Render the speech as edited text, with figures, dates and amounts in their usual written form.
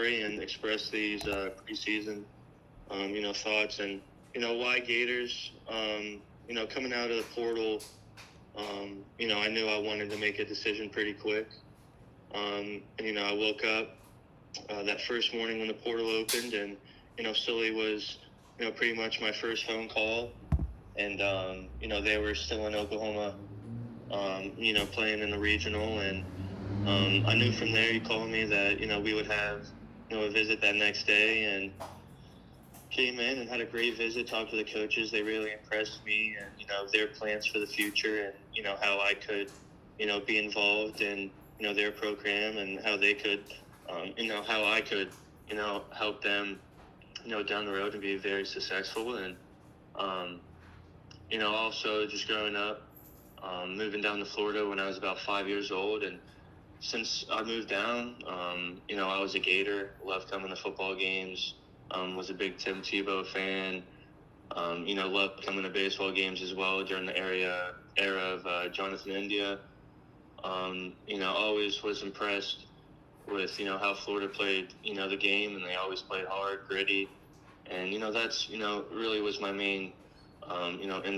story and express these preseason, thoughts. And, why Gators? Coming out of the portal, I knew I wanted to make a decision pretty quick. I woke up that first morning when the portal opened, and, Sully was, pretty much my first phone call. And, they were still in Oklahoma, playing in the regional. And I knew from there, you called me, that, we would have, a visit that next day. And came in and had a great visit, talked to the coaches. They really impressed me, and, their plans for the future, and, how I could, be involved in, their program, and how they could, how I could, help them, down the road and be very successful. And, also just growing up, moving down to Florida when I was about 5 years old. And since I moved down, I was a Gator, loved coming to football games, was a big Tim Tebow fan, loved coming to baseball games as well during the era of Jonathan India. Always was impressed with, how Florida played, the game, and they always played hard, gritty. And, that's, really was my main, influence